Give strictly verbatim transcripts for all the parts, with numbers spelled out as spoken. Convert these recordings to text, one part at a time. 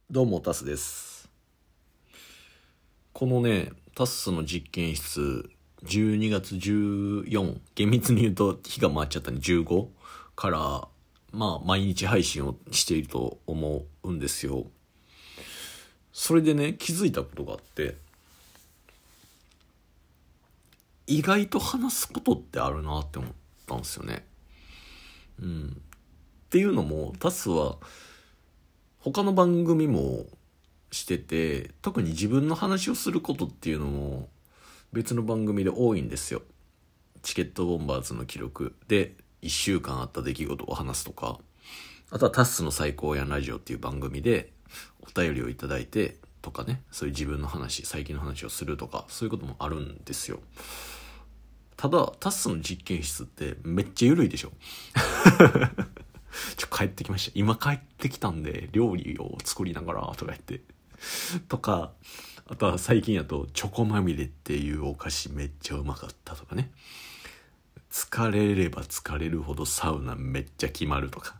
どうもタスです。このねタスの実験室じゅうにがつじゅうよっか、厳密に言うと日が回っちゃったんでじゅうごからまあ毎日配信をしていると思うんですよ。それでね気づいたことがあって、意外と話すことってあるなって思ったんですよね。うんっていうのもタスは他の番組もしてて、特に自分の話をすることっていうのも別の番組で多いんですよ。チケットボンバーズの記録でいっしゅうかんあった出来事を話すとか、あとはタッスの最高やんラジオっていう番組でお便りをいただいてとかね、そういう自分の話、最近の話をするとか、そういうこともあるんですよ。ただタッスの実験室ってめっちゃ緩いでしょちょ帰ってきました、今帰ってきたんで料理を作りながらとか言ってとか、あとは最近やとチョコまみれっていうお菓子めっちゃうまかったとかね、疲れれば疲れるほどサウナめっちゃ決まるとか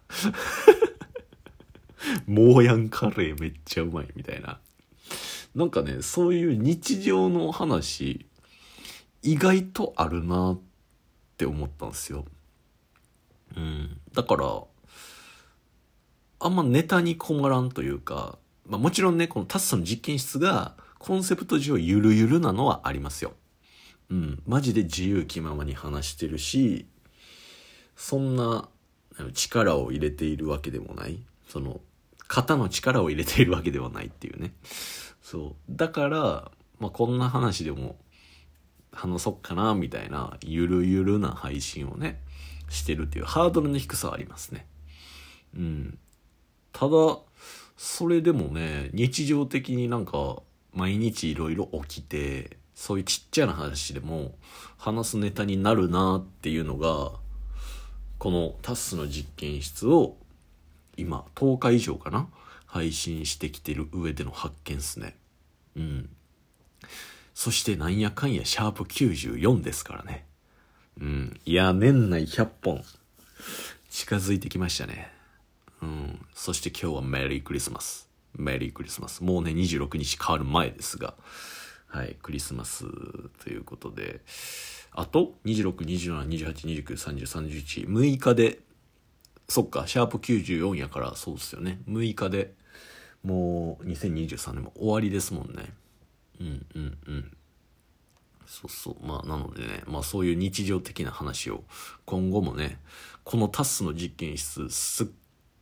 モーヤンカレーめっちゃうまいみたいな、なんかねそういう日常の話意外とあるなって思ったんですよ。うんだからあんまネタに困らんというか、まあもちろんね、このタッサの実験室がコンセプト上ゆるゆるなのはありますよ。うん。マジで自由気ままに話してるし、そんな力を入れているわけでもない。その、肩の力を入れているわけではないっていうね。そう。だから、まあこんな話でも話そっかな、みたいな、ゆるゆるな配信をね、してるっていうハードルの低さはありますね。うん。ただそれでもね日常的になんか毎日いろいろ起きて、そういうちっちゃな話でも話すネタになるなっていうのが、このタスの実験室を今とおか以上かな配信してきてる上での発見っすね。うんそしてなんやかんやシャープきゅうじゅうよんですからね。うんいや年内ひゃっぽん近づいてきましたね。うん、そして今日はメリークリスマス。メリークリスマス。もうね、にじゅうろくにち変わる前ですが、はい、クリスマスということで、あと、にじゅうろく、にじゅうなな、にじゅうはち、にじゅうきゅう、さんじゅう、さんじゅういち、むいかで、そっか、シャープきゅうじゅうよんやからそうですよね。むいかで、もうにせんにじゅうさんねんも終わりですもんね。うんうんうん。そうそう。まあ、なのでね、まあそういう日常的な話を今後もね、このタスの実験室、すっ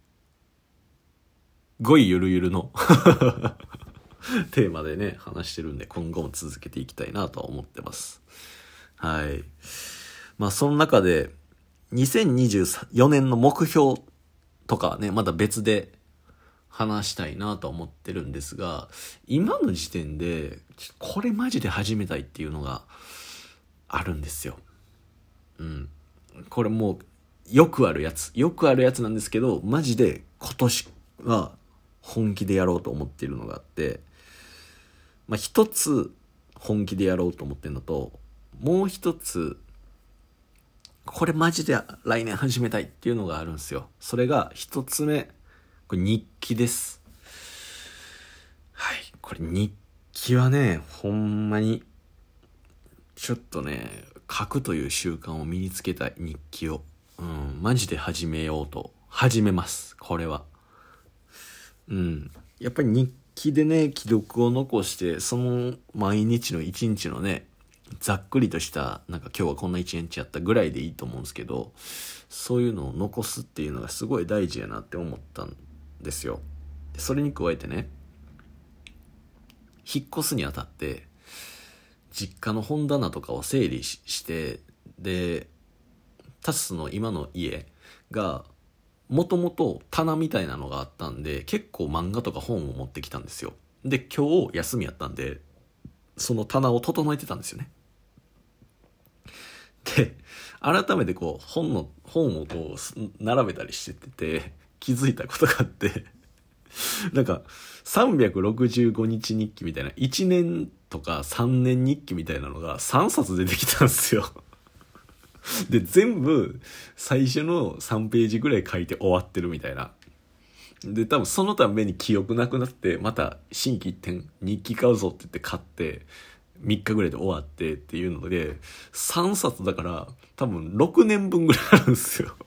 ごいゆるゆるのテーマでね話してるんで、今後も続けていきたいなとは思ってます。はい。まあその中でにせんにじゅうよねんの目標とかねまだ別で話したいなとは思ってるんですが、今の時点でこれマジで始めたいっていうのがあるんですよ。うんこれもうよくあるやつよくあるやつなんですけど、マジで今年は本気でやろうと思っているのがあって、まあ一つ本気でやろうと思ってるのと、もう一つこれマジで来年始めたいっていうのがあるんですよ。それが一つ目、これ日記です。はい、これ日記はねほんまにちょっとね書くという習慣を身につけたい。日記をうんマジで始めようと始めます。これはうんやっぱり日記でね記録を残して、その毎日の一日のねざっくりとしたなんか今日はこんな一日やったぐらいでいいと思うんですけど、そういうのを残すっていうのがすごい大事やなって思ったんですよ。それに加えてね、引っ越すにあたって実家の本棚とかを整理しして、でタスの今の家がもともと棚みたいなのがあったんで、結構漫画とか本を持ってきたんですよ。で今日休みやったんでその棚を整えてたんですよね。で改めてこう本の本をこう並べたりしてて気づいたことがあってなんかさんびゃくろくじゅうごにち日記みたいな、いちねんとかさんねん日記みたいなのがさんさつ出てきたんですよで全部最初のさんページぐらい書いて終わってるみたいな。 で多分そのために記憶なくなってまた心機一転日記買うぞって言って買ってみっかぐらいで終わってっていうのでさんさつだから多分ろくねんぶんぐらいあるんですよ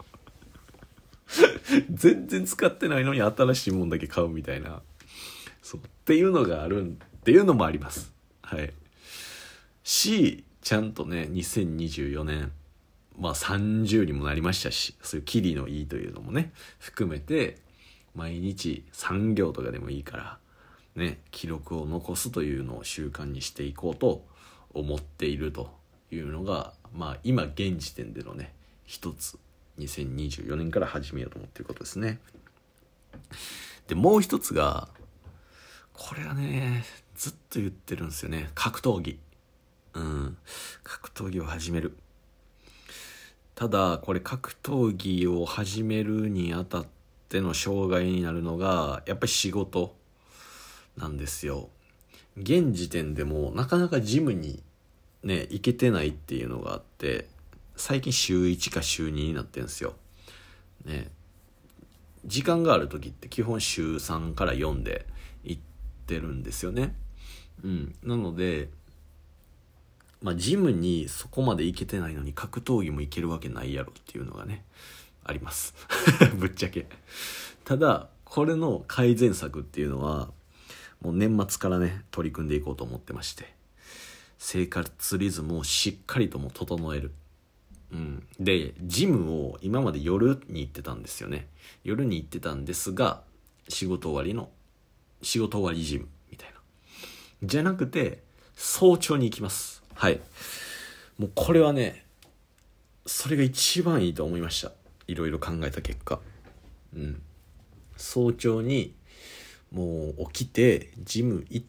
全然使ってないのに新しいもんだけ買うみたいな、そうっていうのがあるっていうのもあります。はいしちゃんとねにせんにじゅうよねんまあさんじゅうにもなりましたし、そういうキリのいいというのもね含めて毎日さん行とかでもいいからね記録を残すというのを習慣にしていこうと思っているというのがまあ今現時点でのね一つにせんにじゅうよねんから始めようと思っていることですね。でもう一つがこれはねずっと言ってるんですよね。格闘技うん格闘技を始める。ただこれ格闘技を始めるにあたっての障害になるのがやっぱり仕事なんですよ。現時点でもなかなかジムにね行けてないっていうのがあって、最近週いちか週にになってるんですよね。時間がある時って基本週さんからよんで行ってるんですよね。うんなのでまあジムにそこまで行けてないのに格闘技も行けるわけないやろっていうのがねありますぶっちゃけ。ただこれの改善策っていうのはもう年末からね取り組んでいこうと思ってまして、生活リズムをしっかりとも整える。うん、でジムを今まで夜に行ってたんですよね。夜に行ってたんですが仕事終わりの仕事終わりジムみたいなじゃなくて早朝に行きます。はい、もうこれはねそれが一番いいと思いました。いろいろ考えた結果、うん、早朝にもう起きてジム行って、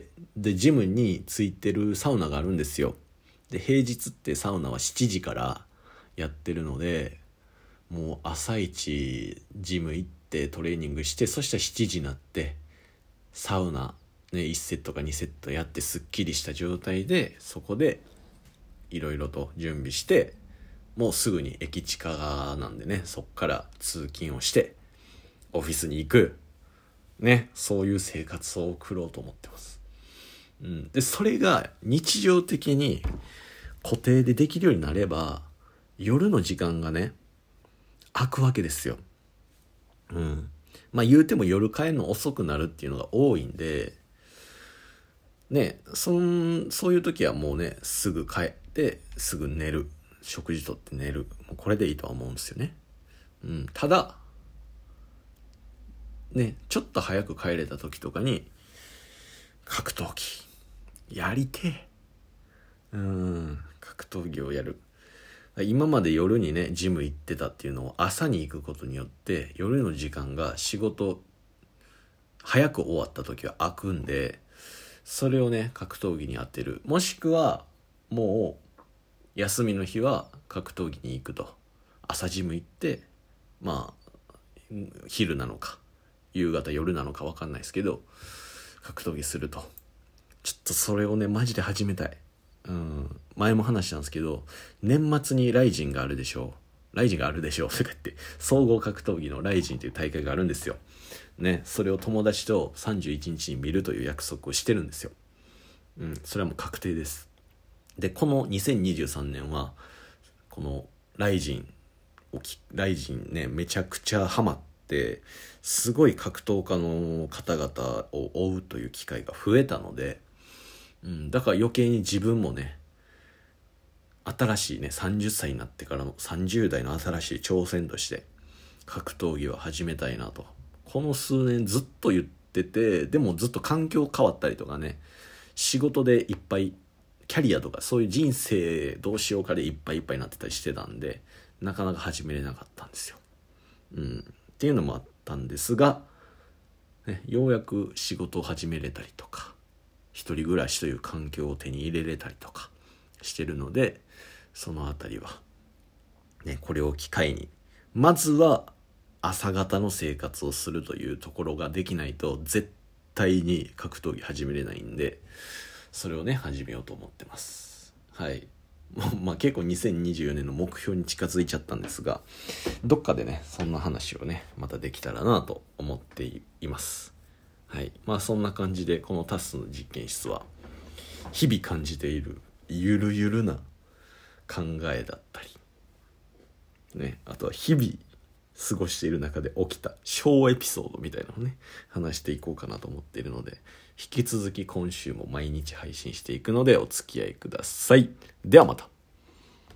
でジムについてるサウナがあるんですよ。で平日ってサウナはしちじからやってるので、もう朝一ジム行ってトレーニングして、そしたらしちじになってサウナねいちセットかにセットやってすっきりした状態でそこでいろいろと準備して、もうすぐに駅近なんでねそっから通勤をしてオフィスに行くね、そういう生活を送ろうと思ってます。うん、でそれが日常的に固定でできるようになれば夜の時間がね空くわけですよ。うん、まあ言うても夜帰るの遅くなるっていうのが多いんでね、そんそういう時はもうねすぐ帰ってすぐ寝る、食事とって寝る、もうこれでいいとは思うんですよね。うん、ただねちょっと早く帰れた時とかに格闘技やりてえ、うん格闘技をやる。今まで夜にねジム行ってたっていうのを朝に行くことによって夜の時間が仕事早く終わった時は空くんで、それをね格闘技に当てる、もしくはもう休みの日は格闘技に行くと、朝ジム行ってまあ昼なのか夕方夜なのか分かんないですけど格闘技すると。ちょっとそれをねマジで始めたい。うん、前も話したんですけど年末にライジンがあるでしょうライジンがあるでしょうとか言って総合格闘技のライジンという大会があるんですよね。それを友達とさんじゅういちにちに見るという約束をしてるんですよ。うん、それはもう確定です。でこのにせんにじゅうさんねんはこのライジンをきライジンねめちゃくちゃハマってすごい格闘家の方々を追うという機会が増えたので、うん、だから余計に自分もね新しいねさんじゅっさいになってからのさんじゅう代の新しい挑戦として格闘技を始めたいなとこの数年ずっと言ってて、でもずっと環境変わったりとかね仕事でいっぱいキャリアとかそういう人生どうしようかでいっぱいいっぱいになってたりしてたんでなかなか始めれなかったんですよ。うん、っていうのもあったんですが、ね、ようやく仕事を始めれたりとか一人暮らしという環境を手に入れれたりとかしてるので、そのあたりは、ね、これを機会にまずは朝方の生活をするというところができないと絶対に格闘技始めれないんで、それをね始めようと思ってます。はい、 まあ結構にせんにじゅうよねんの目標に近づいちゃったんですが、どっかでねそんな話をねまたできたらなと思っています。はい、まあそんな感じでこのタスの実験室は日々感じているゆるゆるな考えだったりね、あとは日々過ごしている中で起きた小エピソードみたいなのをね話していこうかなと思っているので、引き続き今週も毎日配信していくのでお付き合いください。ではまた。